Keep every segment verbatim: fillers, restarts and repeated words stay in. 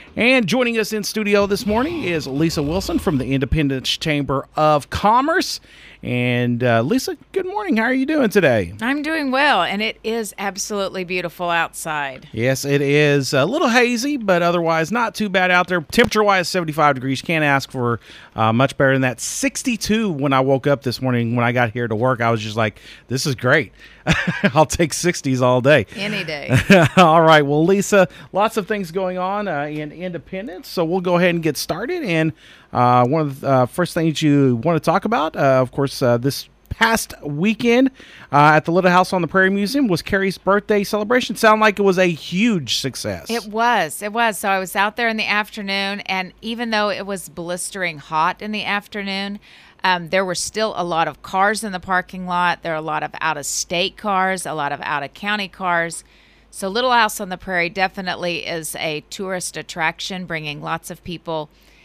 And joining us in studio this morning is Lisa Wilson from the Independence Chamber of Commerce. And uh, Lisa, good morning. How are you doing today? I'm doing well, and it is absolutely beautiful outside. Yes, it is a little hazy, but otherwise not too bad out there. Temperature-wise, seventy-five degrees. Can't ask for uh, much better than that. sixty-two when I woke up this morning. When I got here to work, I was just like, this is great. I'll take sixties all day. Any day. All right. Well, Lisa, lots of things going on uh, in Independence, so we'll go ahead and get started. And uh, one of the uh, first things you want to talk about, uh, of course, uh, this past weekend uh, at the Little House on the Prairie Museum was Carrie's birthday celebration. Sounded like it was a huge success. It was. It was. So I was out there in the afternoon, and even though it was blistering hot in the afternoon, Um, there were still a lot of cars in the parking lot. There are a lot of out-of-state cars, a lot of out-of-county cars. So Little House on the Prairie definitely is a tourist attraction, bringing lots of people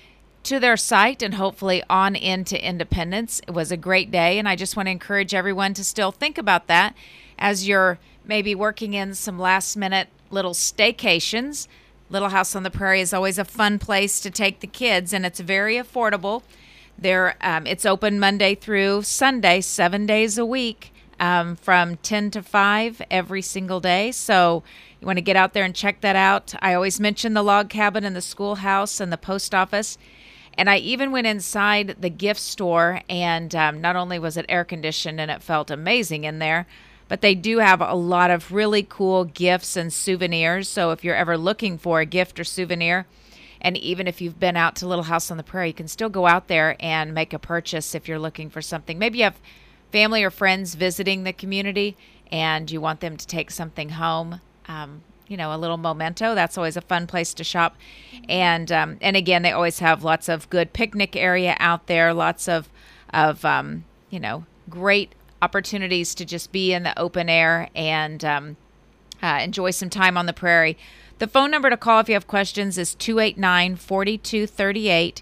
to their site and hopefully on into Independence. It was a great day, and I just want to encourage everyone to still think about that as you're maybe working in some last-minute little staycations. Little House on the Prairie is always a fun place to take the kids, and it's very affordable. There, um, it's open Monday through Sunday, seven days a week, um, from ten to five every single day. So you want to get out there and check that out. I always mention the log cabin and the schoolhouse and the post office. And I even went inside the gift store, and um, not only was it air conditioned and it felt amazing in there, but they do have a lot of really cool gifts and souvenirs. So if you're ever looking for a gift or souvenir, and even if you've been out to Little House on the Prairie, you can still go out there and make a purchase if you're looking for something. Maybe you have family or friends visiting the community and you want them to take something home, um, you know, a little memento. That's always a fun place to shop. And um, and again, they always have lots of good picnic area out there, lots of, of um, you know, great opportunities to just be in the open air and um, uh, enjoy some time on the prairie. The phone number to call if you have questions is two eight nine, four two three eight.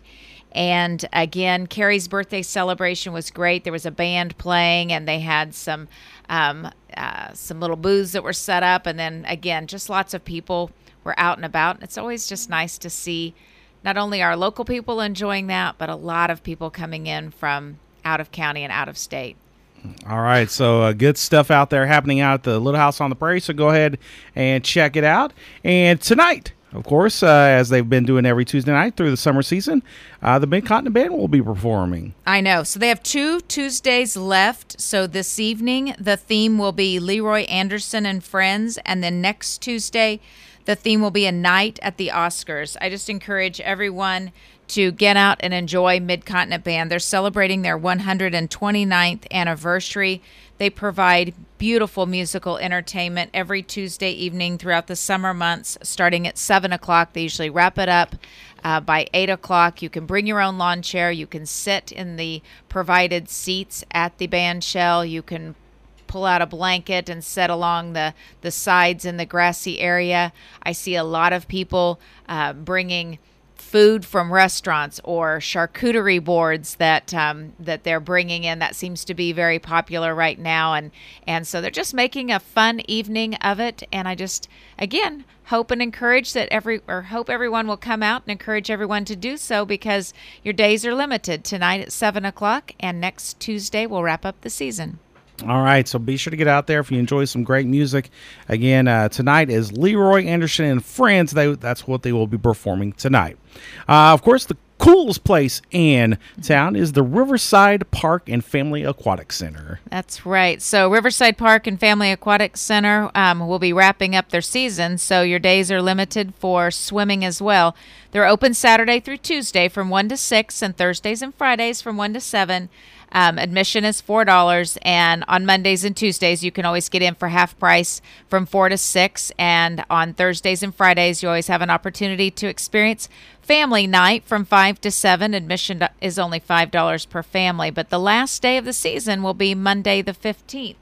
And again, Carrie's birthday celebration was great. There was a band playing, and they had some um, uh, some little booths that were set up. And then, again, just lots of people were out and about. It's always just nice to see not only our local people enjoying that, but a lot of people coming in from out of county and out of state. All right, so uh, good stuff out there happening out at the Little House on the Prairie, so go ahead and check it out. And tonight, of course, uh, as they've been doing every Tuesday night through the summer season, uh, the Mid-Continent Band will be performing. I know. So they have two Tuesdays left. So this evening, the theme will be Leroy Anderson and Friends, and then next Tuesday, the theme will be A Night at the Oscars. I just encourage everyone to get out and enjoy Mid-Continent Band. They're celebrating their one hundred twenty-ninth anniversary. They provide beautiful musical entertainment every Tuesday evening throughout the summer months, starting at seven o'clock. They usually wrap it up uh, by eight o'clock. You can bring your own lawn chair. You can sit in the provided seats at the band shell. You can pull out a blanket and sit along the, the sides in the grassy area. I see a lot of people uh, bringing food from restaurants or charcuterie boards that um, that they're bringing in. That seems to be very popular right now, and and so they're just making a fun evening of it. And I just again hope and encourage that every or hope everyone will come out and encourage everyone to do so, because your days are limited. Tonight at seven o'clock, and next Tuesday we'll wrap up the season. All right, so be sure to get out there if you enjoy some great music. Again, uh, tonight is Leroy Anderson and Friends. They, that's what they will be performing tonight. Uh, of course, the coolest place in town is the Riverside Park and Family Aquatic Center. That's right. So Riverside Park and Family Aquatic Center um, will be wrapping up their season, so your days are limited for swimming as well. They're open Saturday through Tuesday from one to six, and Thursdays and Fridays from one to seven. Um, admission is four dollars, and on Mondays and Tuesdays, you can always get in for half price from four to six, and on Thursdays and Fridays, you always have an opportunity to experience family night from five to seven. Admission is only five dollars per family, but the last day of the season will be Monday the fifteenth.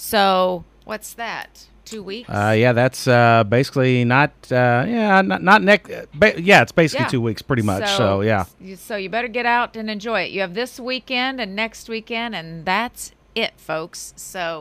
So what's that? Two weeks? Uh, yeah, that's uh, basically not, uh, yeah, not, not next, ba- yeah, it's basically Yeah. two weeks pretty much, so, So, yeah. So you better get out and enjoy it. You have this weekend and next weekend, and that's it, folks. So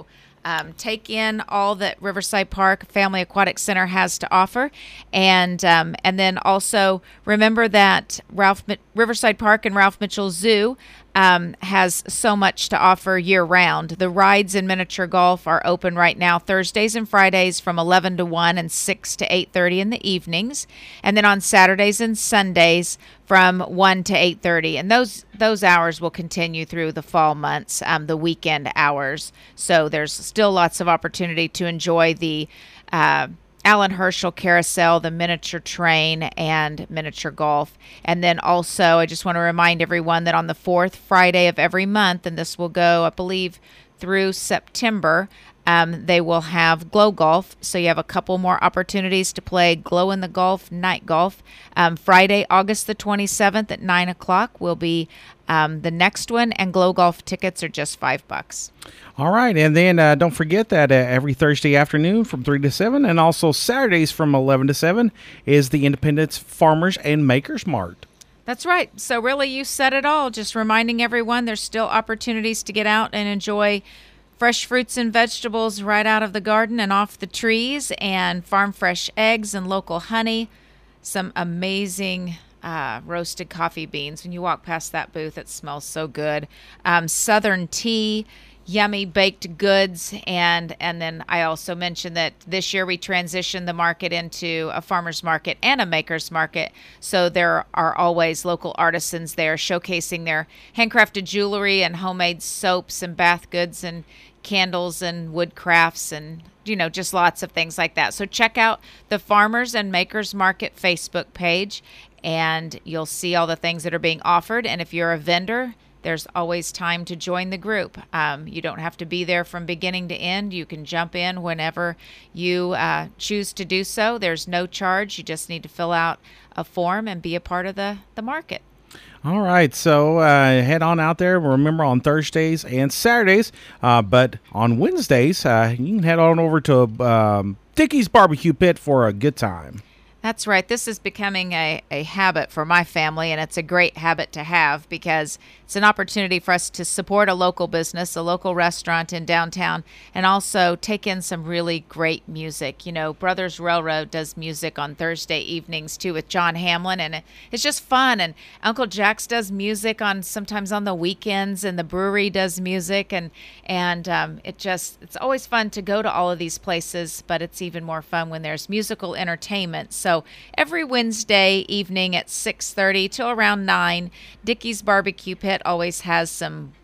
Um, take in all that Riverside Park Family Aquatic Center has to offer, and um, and then also remember that Ralph Riverside Park and Ralph Mitchell Zoo um, has so much to offer year round. The rides in miniature golf are open right now Thursdays and Fridays from eleven to one and six to eight thirty in the evenings, and then on Saturdays and Sundays from one to eight thirty, and those those hours will continue through the fall months, um, the weekend hours. So there's still lots of opportunity to enjoy the uh, Alan Herschel Carousel, the miniature train, and miniature golf. And then also, I just want to remind everyone that on the fourth Friday of every month, and this will go, I believe, through September, Um, they will have Glow Golf, so you have a couple more opportunities to play Glow in the Golf Night Golf. Um, Friday, August the twenty-seventh at nine o'clock will be um, the next one, and Glow Golf tickets are just five bucks. All right, and then uh, don't forget that uh, every Thursday afternoon from three to seven, and also Saturdays from eleven to seven, is the Independence Farmers and Makers Mart. That's right. So really, you said it all. Just reminding everyone there's still opportunities to get out and enjoy fresh fruits and vegetables right out of the garden and off the trees, and farm fresh eggs and local honey. Some amazing uh, roasted coffee beans. When you walk past that booth, it smells so good. Um, Southern tea, yummy baked goods, and and then I also mentioned that this year we transitioned the market into a farmer's market and a maker's market, so there are always local artisans there showcasing their handcrafted jewelry and homemade soaps and bath goods and candles and wood crafts and, you know, just lots of things like that. So check out the Farmers and Makers Market Facebook page, and you'll see all the things that are being offered. And if you're a vendor, there's always time to join the group. Um, you don't have to be there from beginning to end. You can jump in whenever you uh, choose to do so. There's no charge. You just need to fill out a form and be a part of the, the market. All right, so uh, head on out there. Remember, on Thursdays and Saturdays, uh, but on Wednesdays, uh, you can head on over to um, Dickey's Barbecue Pit for a good time. That's right. This is becoming a, a habit for my family, and it's a great habit to have because it's an opportunity for us to support a local business, a local restaurant in downtown, and also take in some really great music. You know, Brothers Railroad does music on Thursday evenings, too, with John Hamlin, and it, it's just fun. And Uncle Jack's does music on sometimes on the weekends, and the brewery does music, and, and um, it just it's always fun to go to all of these places, but it's even more fun when there's musical entertainment. So So every Wednesday evening at six thirty till around nine, Dickey's Barbecue Pit always has some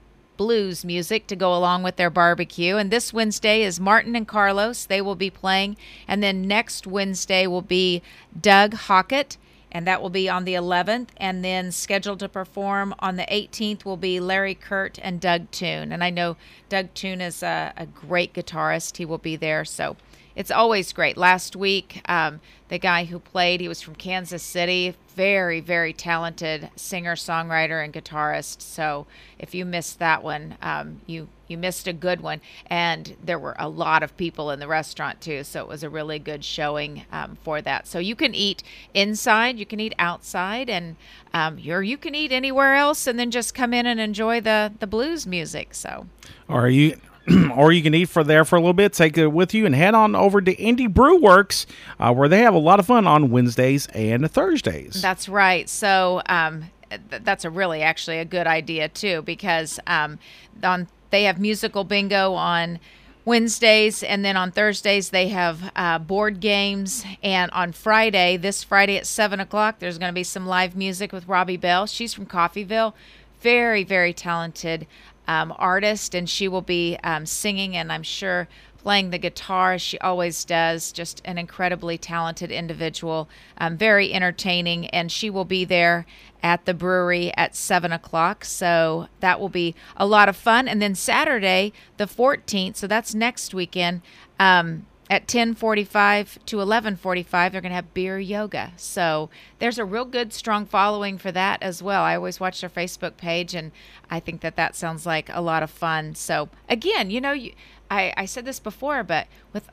blues music to go along with their barbecue. And this Wednesday is Martin and Carlos. They will be playing. And then next Wednesday will be Doug Hockett, and that will be on the eleventh. And then scheduled to perform on the eighteenth will be Larry Kurt and Doug Toon. And I know Doug Toon is a, a great guitarist. He will be there. So it's always great. Last week, um, the guy who played, he was from Kansas City, very, very talented singer, songwriter, and guitarist. So if you missed that one, um, you you missed a good one. And there were a lot of people in the restaurant, too. So it was a really good showing um, for that. So you can eat inside, you can eat outside, and um, or you can eat anywhere else and then just come in and enjoy the, the blues music. So, Are you... or you can eat for there for a little bit, take it with you, and head on over to Indie Brew Works, uh, where they have a lot of fun on Wednesdays and Thursdays. That's right. So um, th- that's a really actually a good idea, too, because um, on they have musical bingo on Wednesdays, and then on Thursdays they have uh, board games, and on Friday, this Friday at seven o'clock, there's going to be some live music with Robbie Bell. She's from Coffeyville. Very, very talented Um, artist, and she will be um, singing and I'm sure playing the guitar as she always does. Just an incredibly talented individual, um, very entertaining, and she will be there at the brewery at seven o'clock. So that will be a lot of fun. And then Saturday, the fourteenth, so that's next weekend, um, at ten forty-five to eleven forty-five, they're going to have beer yoga. So there's a real good, strong following for that as well. I always watch their Facebook page, and I think that that sounds like a lot of fun. So again, you know, you, I, I said this before, but with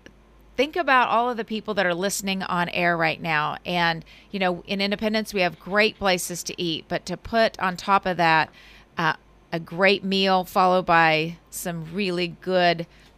think about all of the people that are listening on air right now. And, you know, in Independence, we have great places to eat, but to put on top of that uh, a great meal followed by some really good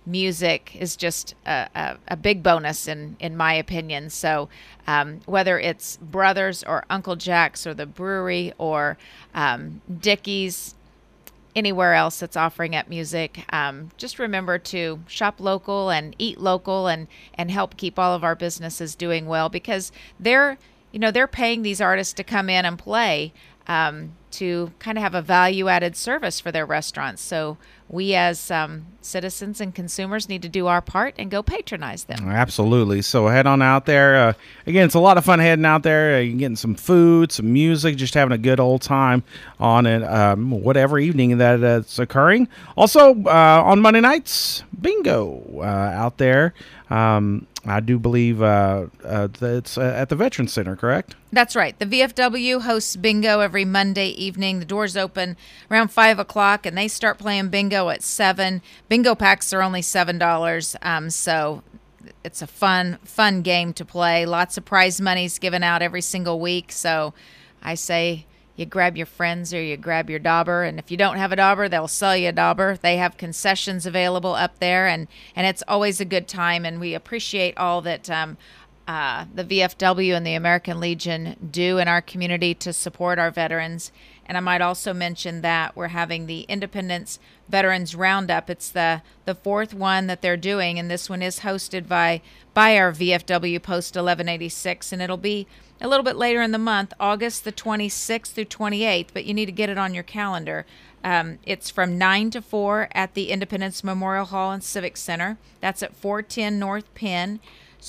music is just a, a, a big bonus in, in my opinion. So um, whether it's Brothers or Uncle Jack's or the brewery or um, Dickey's, anywhere else that's offering up music, um, just remember to shop local and eat local and, and help keep all of our businesses doing well, because they're, you know, they're paying these artists to come in and play um, to kind of have a value-added service for their restaurants. So we as um, citizens and consumers need to do our part and go patronize them. Absolutely. So head on out there. Uh, again, it's a lot of fun heading out there. Uh, you're getting some food, some music, just having a good old time on it, um, whatever evening that uh, it's occurring. Also, uh, on Monday nights, bingo uh, out there. Um, I do believe uh, uh, it's uh, at the Veterans Center, correct? That's right. The V F W hosts bingo every Monday evening. The doors open around five o'clock, and they start playing bingo at seven. Bingo packs are only seven dollars, um, so it's a fun, fun game to play. Lots of prize monies given out every single week. So I say you grab your friends or you grab your dauber, and if you don't have a dauber, they'll sell you a dauber. They have concessions available up there, and, and it's always a good time, and we appreciate all that um, uh, the V F W and the American Legion do in our community to support our veterans. And I might also mention that we're having the Independence Veterans Roundup. It's the, the fourth one that they're doing, and this one is hosted by, by our V F W Post eleven eighty-six, and it'll be a little bit later in the month, August the twenty-sixth through twenty-eighth, but you need to get it on your calendar. Um, it's from nine to four at the Independence Memorial Hall and Civic Center. That's at four ten North Penn.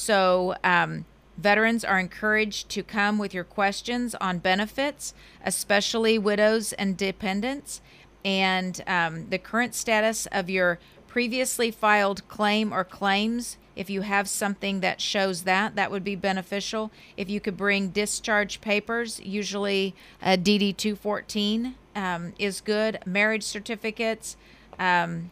So um, veterans are encouraged to come with your questions on benefits, especially widows and dependents, and um, the current status of your previously filed claim or claims. If you have something that shows that, that would be beneficial. If you could bring discharge papers, usually a D D two fourteen um, is good, marriage certificates, um,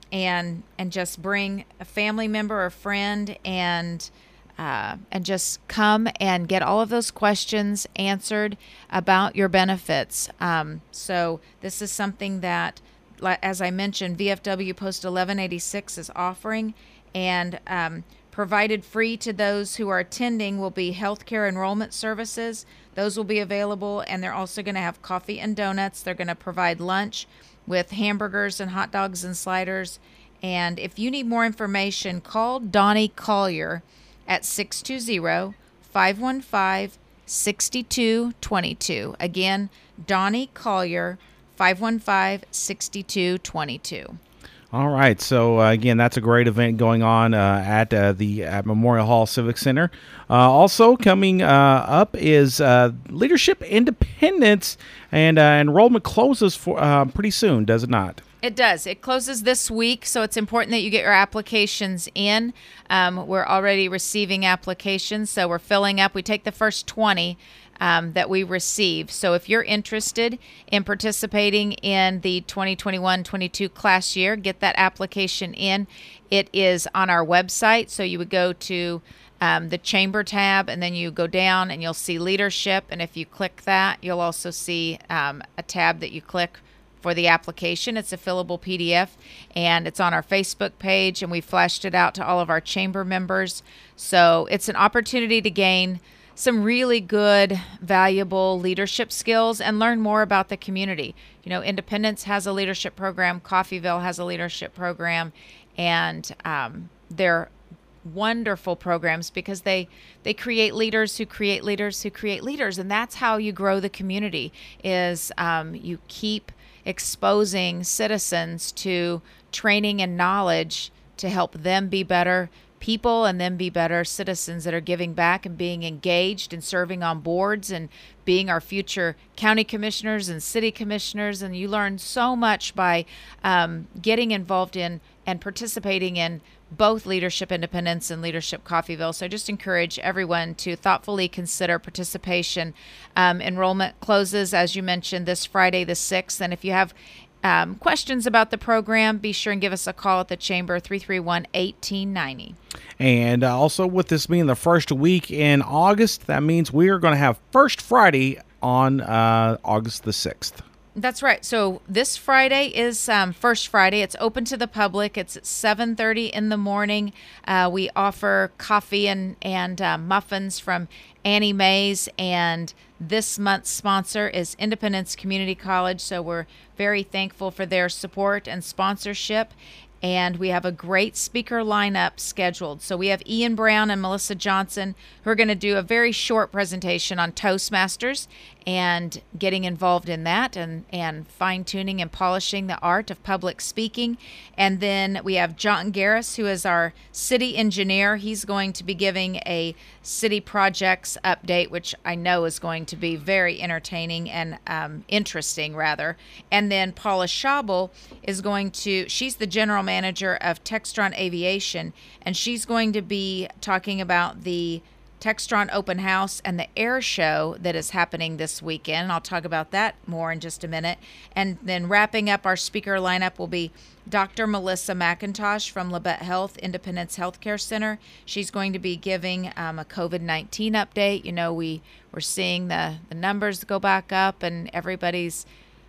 and and just bring a family member or friend and uh, and just come and get all of those questions answered about your benefits. Um, so this is something that, as I mentioned, V F W Post eleven eighty-six is offering. And um, provided free to those who are attending will be healthcare enrollment services. Those will be available, and they're also going to have coffee and donuts. They're going to provide lunch with hamburgers and hot dogs and sliders. And if you need more information, call Donnie Collier at six two zero, five one five, six two two two. Again, Donnie Collier, five one five, six two two two. All right. So, uh, again, that's a great event going on uh, at uh, the at Memorial Hall Civic Center. Uh, also coming uh, up is uh, Leadership Independence, and uh, enrollment closes for uh, pretty soon, does it not? It does. It closes this week, so it's important that you get your applications in. Um, we're already receiving applications, so we're filling up. We take the first twenty Um, that we receive. So if you're interested in participating in the twenty twenty-one twenty-two class year, get that application in. It is on our website. So you would go to um, the Chamber tab, and then you go down and you'll see Leadership. And if you click that, you'll also see um, a tab that you click for the application. It's a fillable P D F, and it's on our Facebook page, and we flashed it out to all of our Chamber members. So it's an opportunity to gain some really good, valuable leadership skills and learn more about the community. You know, Independence has a leadership program, Coffeyville has a leadership program, and um, they're wonderful programs because they they create leaders who create leaders who create leaders, and that's how you grow the community. Is um, you keep exposing citizens to training and knowledge to help them be better people and then be better citizens that are giving back and being engaged and serving on boards and being our future county commissioners and city commissioners. And you learn so much by um, getting involved in and participating in both Leadership Independence and Leadership Coffeyville. So I just encourage everyone to thoughtfully consider participation. Um, enrollment closes, as you mentioned, this Friday the sixth. And if you have Um, questions about the program, be sure and give us a call at the Chamber, three three one, one eight nine zero. And uh, also, with this being the first week in August, that means we are going to have First Friday on uh, August the sixth. That's right. So this Friday is um, First Friday. It's open to the public. It's at seven thirty in the morning. Uh, we offer coffee and, and uh, muffins from Annie Mae's, and this month's sponsor is Independence Community College, so we're very thankful for their support and sponsorship. And we have a great speaker lineup scheduled. So we have Ian Brown and Melissa Johnson who are going to do a very short presentation on Toastmasters and getting involved in that and, and fine-tuning and polishing the art of public speaking. And then we have John Garris, who is our city engineer. He's going to be giving a city projects update, which I know is going to be very entertaining and um, interesting, rather. And then Paula Schabel is going to, she's the general manager of Textron Aviation, and she's going to be talking about the Textron Open House and the air show that is happening this weekend. I'll talk about that more in just a minute. And then wrapping up our speaker lineup will be Doctor Melissa McIntosh from Labette Health Independence Healthcare Center. She's going to be giving um, a COVID nineteen update. You know, we, we're seeing the, the numbers go back up, and everybody's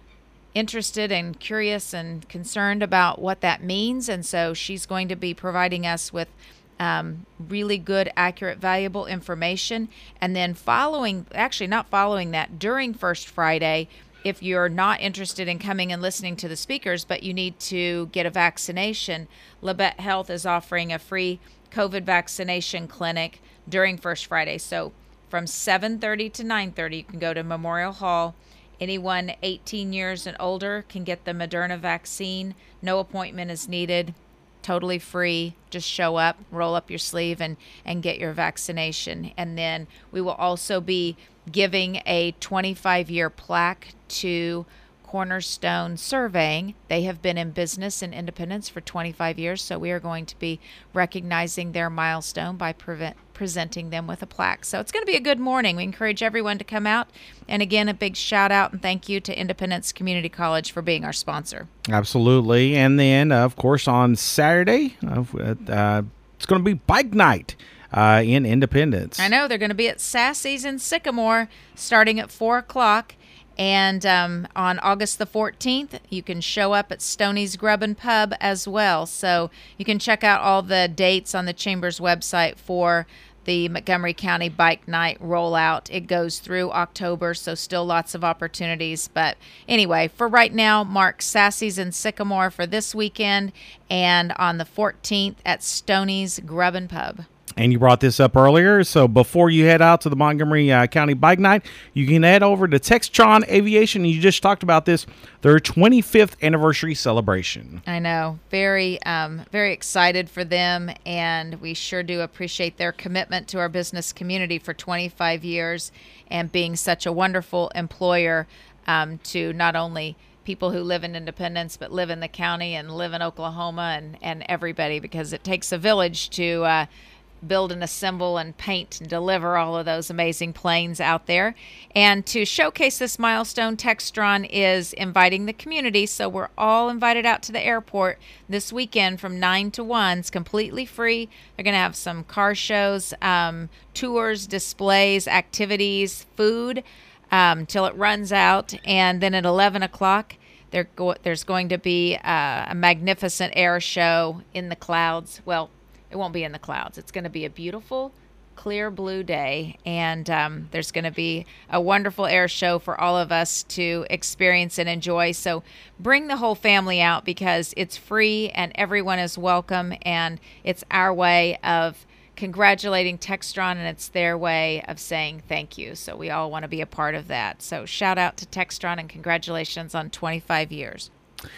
interested and curious and concerned about what that means. And so she's going to be providing us with Um, really good, accurate, valuable information. And then following, actually not following that, during First Friday, if you're not interested in coming and listening to the speakers, but you need to get a vaccination, Labette Health is offering a free COVID vaccination clinic during First Friday. So from seven thirty to nine thirty, you can go to Memorial Hall. Anyone eighteen years and older can get the Moderna vaccine. No appointment is needed. Totally free. Just show up, roll up your sleeve, and, and get your vaccination. And then we will also be giving a twenty-five-year plaque to Cornerstone Surveying. They have been in business in Independence for twenty-five years, so we are going to be recognizing their milestone by prevent, presenting them with a plaque. So it's going to be a good morning. We encourage everyone to come out. And again, a big shout out and thank you to Independence Community College for being our sponsor. Absolutely. And then, uh, of course, on Saturday, uh, uh, it's going to be bike night uh, in Independence. I know. They're going to be at Sassy's in Sycamore starting at four o'clock. And um, on August the fourteenth, you can show up at Stoney's Grub and Pub as well. So you can check out all the dates on the Chamber's website for the Montgomery County Bike Night rollout. It goes through October, so still lots of opportunities. But anyway, for right now, mark Sassy's in Sycamore for this weekend, and on the fourteenth at Stoney's Grub and Pub. And you brought this up earlier, so before you head out to the Montgomery uh, County Bike Night, you can head over to Textron Aviation. You just talked about this, their twenty-fifth anniversary celebration. I know. Very, um, very excited for them, and we sure do appreciate their commitment to our business community for twenty-five years and being such a wonderful employer um, to not only people who live in Independence, but live in the county and live in Oklahoma and, and everybody, because it takes a village to uh, build and assemble and paint and deliver all of those amazing planes out there. And to showcase this milestone, Textron is inviting the community, so we're all invited out to the airport this weekend from nine to one. It's completely free. They're going to have some car shows, um, tours, displays, activities, food um, till it runs out. And then at eleven o'clock, there go- there's going to be uh, a magnificent air show in the clouds. Well, it won't be in the clouds. It's going to be a beautiful, clear blue day, and um, there's going to be a wonderful air show for all of us to experience and enjoy. So bring the whole family out, because it's free and everyone is welcome, and it's our way of congratulating Textron, and it's their way of saying thank you. So we all want to be a part of that. So shout out to Textron and congratulations on twenty-five years.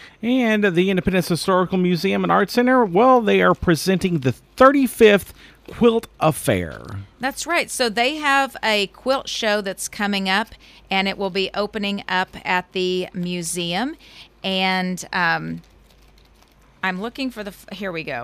And the Independence Historical Museum and Art Center, well, they are presenting the thirty-fifth Quilt Affair. That's right. So they have a quilt show that's coming up, and it will be opening up at the museum. And um, I'm looking for the, here we go.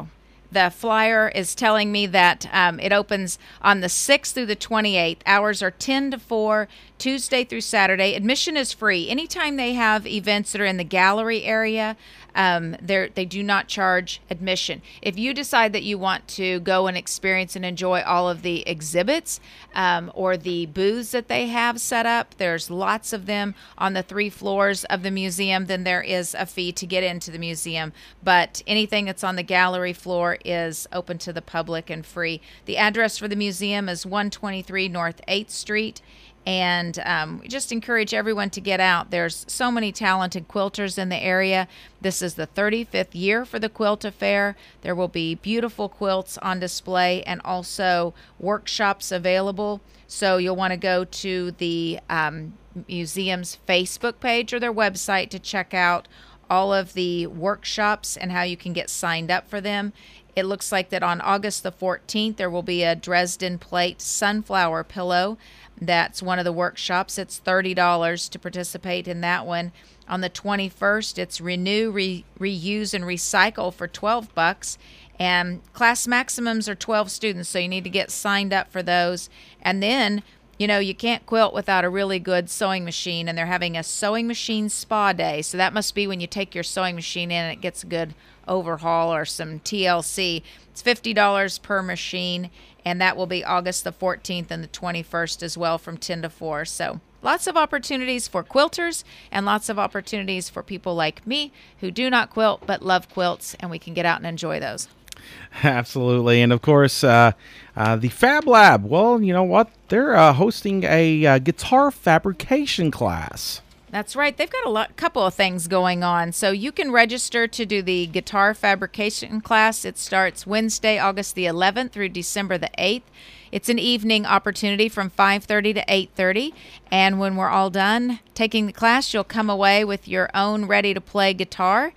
The flyer is telling me that um, it opens on the sixth through the twenty-eighth. Hours are ten to four, Tuesday through Saturday. Admission is free. Anytime they have events that are in the gallery area, um, they do not charge admission. If you decide that you want to go and experience and enjoy all of the exhibits um, or the booths that they have set up, there's lots of them on the three floors of the museum, then there is a fee to get into the museum. But anything that's on the gallery floor is open to the public and free. The address for the museum is one twenty-three North eighth Street. And um, we just encourage everyone to get out. There's so many talented quilters in the area. This is the thirty-fifth year for the Quilt Affair. There will be beautiful quilts on display and also workshops available. So you'll want to go to the um, museum's Facebook page or their website to check out all of the workshops and how you can get signed up for them. It looks like that on August the fourteenth, there will be a Dresden Plate sunflower pillow. That's one of the workshops. It's thirty dollars to participate in that one. On the twenty-first, it's Renew, Re- Reuse, and Recycle for twelve bucks. And class maximums are twelve students, so you need to get signed up for those. And then, you know, you can't quilt without a really good sewing machine, and they're having a sewing machine spa day. So that must be when you take your sewing machine in and it gets a good overhaul or some T L C. It's fifty dollars per machine, and that will be August the fourteenth and the twenty-first as well from ten to four. So lots of opportunities for quilters and lots of opportunities for people like me who do not quilt but love quilts, and we can get out and enjoy those. Absolutely. And of course, uh, uh, the Fab Lab, well, you know what? They're uh, hosting a uh, guitar fabrication class. That's right. They've got a lot, couple of things going on. So you can register to do the guitar fabrication class. It starts Wednesday, August the eleventh through December the eighth. It's an evening opportunity from five thirty to eight thirty. And when we're all done taking the class, you'll come away with your own ready-to-play guitar.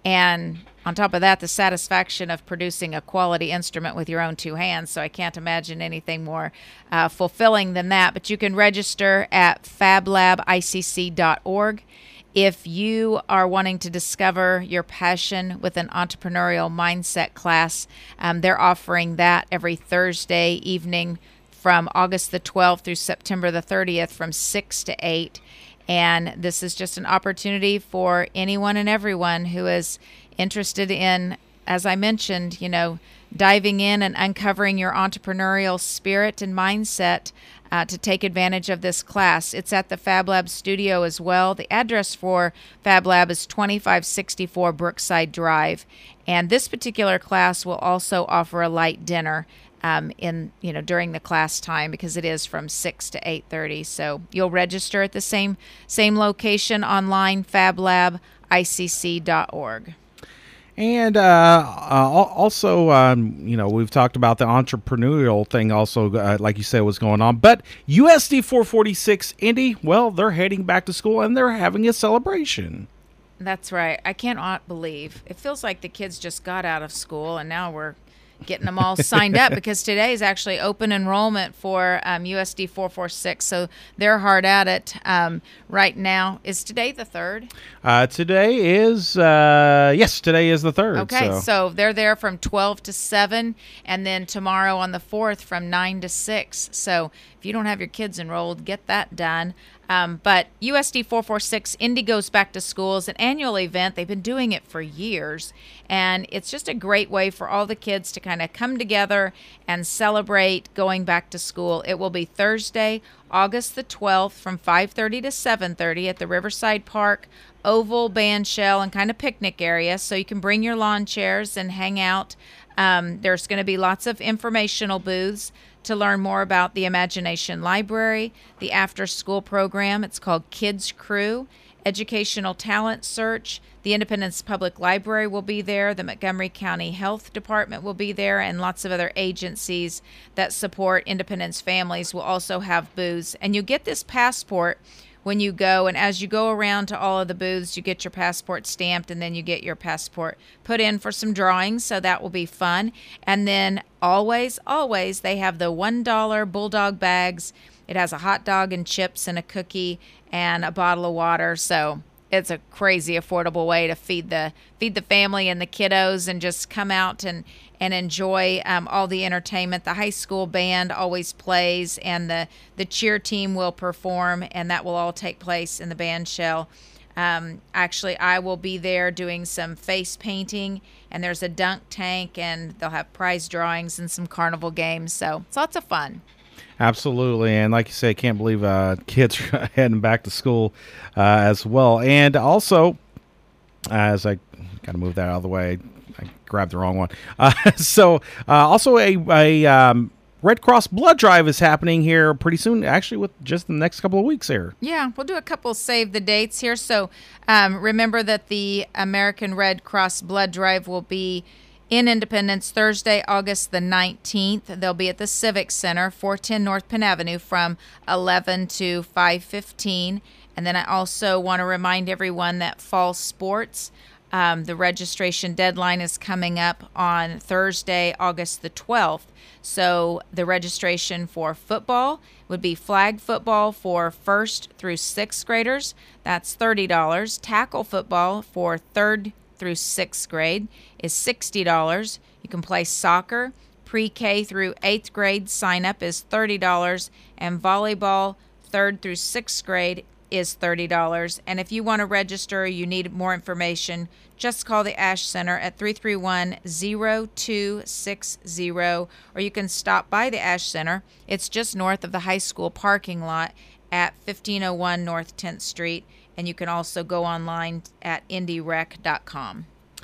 And on top of that, the satisfaction of producing a quality instrument with your own two hands. So I can't imagine anything more uh, fulfilling than that. But you can register at fab lab I C C dot org. If you are wanting to discover your passion with an entrepreneurial mindset class, um, they're offering that every Thursday evening from August the twelfth through September the thirtieth from six to eight. And this is just an opportunity for anyone and everyone who is interested in, as I mentioned, you know, diving in and uncovering your entrepreneurial spirit and mindset uh, to take advantage of this class. It's at the Fab Lab studio as well. The address for Fab Lab is twenty-five sixty-four Brookside Drive. And this particular class will also offer a light dinner Um, in you know during the class time, because it is from six to eight thirty. So you'll register at the same same location online, fab lab I C C dot org. And uh, uh, also, um, you know, we've talked about the entrepreneurial thing also, uh, like you said, was going on. But U S D four forty-six Indy, well, they're heading back to school and they're having a celebration. That's right. I cannot believe. It feels like the kids just got out of school and now we're getting them all signed up, because today is actually open enrollment for um, U S D four forty-six. So they're hard at it um, right now. Is today the third? Uh, today is, uh, yes, today is the third. Okay, so. so they're there from twelve to seven, and then tomorrow on the fourth from nine to six. So if you don't have your kids enrolled, get that done. Um, but U S D four forty-six Indy Goes Back to School is an annual event. They've been doing it for years, and it's just a great way for all the kids to kind of come together and celebrate going back to school. It will be Thursday, August the twelfth from five thirty to seven thirty at the Riverside Park Oval Band Shell and kind of picnic area, so you can bring your lawn chairs and hang out. Um, there's going to be lots of informational booths to learn more about the Imagination Library, the after-school program. It's called Kids Crew, Educational Talent Search. The Independence Public Library will be there. The Montgomery County Health Department will be there, and lots of other agencies that support Independence families will also have booths. And you get this passport when you go, and as you go around to all of the booths, you get your passport stamped, and then you get your passport put in for some drawings, so that will be fun. And then always, always, they have the one dollar Bulldog bags. It has a hot dog and chips and a cookie and a bottle of water, so it's a crazy affordable way to feed the feed the family and the kiddos, and just come out and and enjoy um, all the entertainment. The high school band always plays, and the the cheer team will perform, and that will all take place in the band shell. Um, actually, I will be there doing some face painting, and there's a dunk tank, and they'll have prize drawings and some carnival games. So it's lots of fun. Absolutely. And like you say, I can't believe uh, kids are heading back to school uh, as well. And also, as I got to move that out of the way, I grabbed the wrong one. Uh, so uh, also a, a um, Red Cross blood drive is happening here pretty soon, actually, with just the next couple of weeks here. Yeah, we'll do a couple save the dates here. So um, remember that the American Red Cross blood drive will be in Independence Thursday, August the nineteenth. They'll be at the Civic Center, four ten North Penn Avenue, from eleven to five fifteen. And then I also want to remind everyone that fall sports, um, the registration deadline is coming up on Thursday, August the twelfth. So the registration for football would be flag football for first through sixth graders. That's thirty dollars. Tackle football for third through sixth grade is sixty dollars. You can play soccer. Pre-K through eighth grade sign up is thirty dollars. And volleyball third through sixth grade is thirty dollars. And if you want to register, you need more information, just call the Ash Center at three three one, zero two six zero, or you can stop by the Ash Center. It's just north of the high school parking lot at fifteen oh one North tenth Street, and you can also go online at indy rec dot com.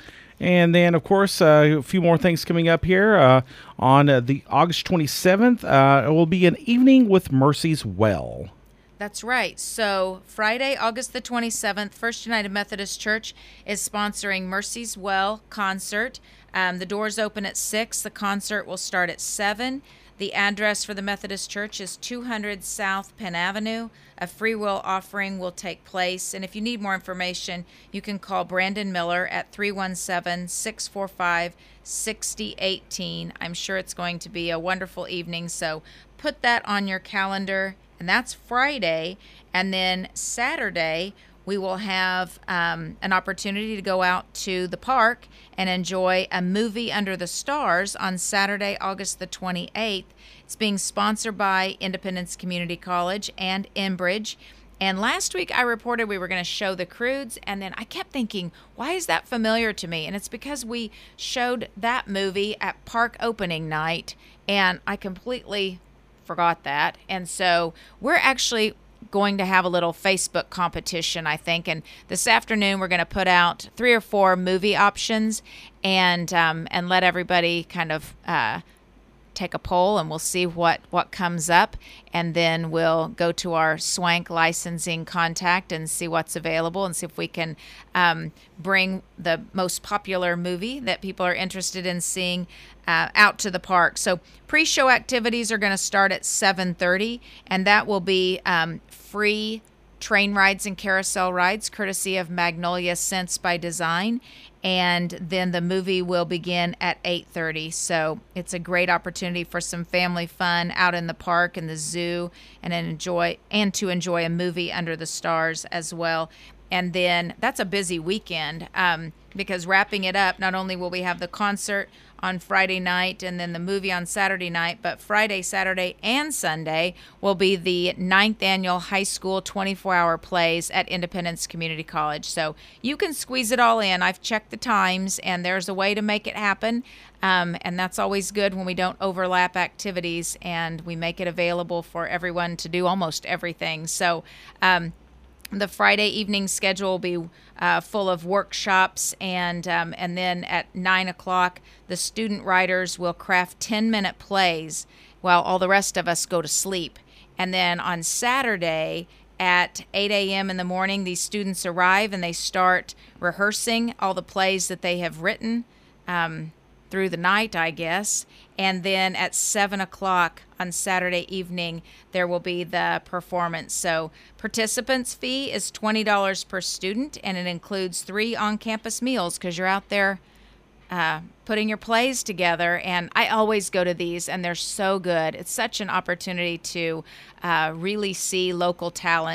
And then, of course, uh, a few more things coming up here. Uh, on uh, the August twenty-seventh, uh, it will be an evening with Mercy's Well. That's right. So Friday, August the twenty-seventh, First United Methodist Church is sponsoring Mercy's Well concert. Um, the doors open at six. The concert will start at seven. The address for the Methodist Church is two hundred South Penn Avenue. A free will offering will take place. And if you need more information, you can call Brandon Miller at three one seven, six four five, six oh one eight. I'm sure it's going to be a wonderful evening. So put that on your calendar. And that's Friday. And then Saturday, we will have um, an opportunity to go out to the park and enjoy a movie under the stars on Saturday, August the twenty-eighth. It's being sponsored by Independence Community College and Enbridge. And last week I reported we were going to show The Croods, and then I kept thinking, why is that familiar to me? And it's because we showed that movie at park opening night, and I completely forgot that. And so we're actually going to have a little Facebook competition, I think. And this afternoon, we're going to put out three or four movie options and um, and let everybody kind of uh, take a poll, and we'll see what, what comes up. And then we'll go to our Swank licensing contact and see what's available and see if we can um, bring the most popular movie that people are interested in seeing Uh, out to the park. So pre-show activities are going to start at seven thirty, and that will be um, free train rides and carousel rides, courtesy of Magnolia Scents by Design. And then the movie will begin at eight thirty. So it's a great opportunity for some family fun out in the park and the zoo, and enjoy and to enjoy a movie under the stars as well. And then that's a busy weekend um, because wrapping it up, not only will we have the concert on Friday night and then the movie on Saturday night, but Friday, Saturday, and Sunday will be the ninth annual high school twenty-four hour plays at Independence Community College. So you can squeeze it all in. I've checked the times, and there's a way to make it happen. Um, and that's always good when we don't overlap activities and we make it available for everyone to do almost everything. So, um, the Friday evening schedule will be uh, full of workshops, and um, and then at nine o'clock, the student writers will craft ten-minute plays while all the rest of us go to sleep. And then on Saturday at eight a.m. in the morning, these students arrive and they start rehearsing all the plays that they have written um, through the night, I guess. And then at seven o'clock on Saturday evening, there will be the performance. So participants' fee is twenty dollars per student, and it includes three on-campus meals because you're out there uh, putting your plays together. And I always go to these, and they're so good. It's such an opportunity to uh, really see local talent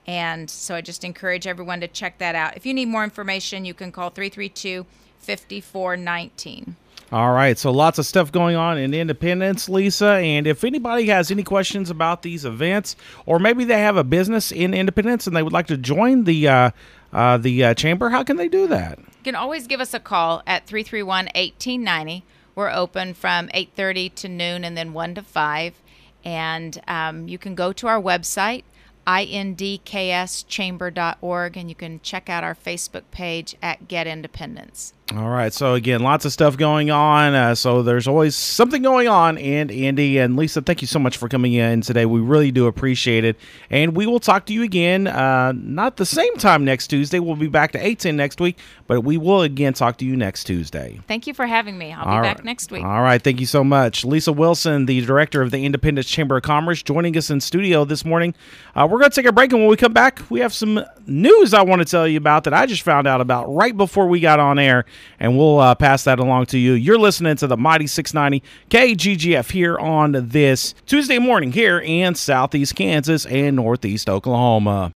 And so I just encourage everyone to check that out. If you need more information, you can call three three two, five four one nine. All right, so lots of stuff going on in Independence, Lisa. And if anybody has any questions about these events, or maybe they have a business in Independence and they would like to join the uh, uh, the uh, chamber, how can they do that? You can always give us a call at three three one, one eight nine zero. We're open from eight thirty to noon and then one to five. And um, you can go to our website, I N D K S chamber dot org, and you can check out our Facebook page at Get Independence. All right. So, again, lots of stuff going on. Uh, so there's always something going on. And Andy and Lisa, thank you so much for coming in today. We really do appreciate it. And we will talk to you again, uh, not the same time next Tuesday. We'll be back to eight ten next week, but we will again talk to you next Tuesday. Thank you for having me. I'll All be right. back next week. All right. Thank you so much. Lisa Wilson, the director of the Independence Chamber of Commerce, joining us in studio this morning. Uh, we're going to take a break, and when we come back, we have some news I want to tell you about that I just found out about right before we got on air, and we'll uh, pass that along to you. You're listening to the Mighty six ninety K G G F here on this Tuesday morning here in Southeast Kansas and Northeast Oklahoma.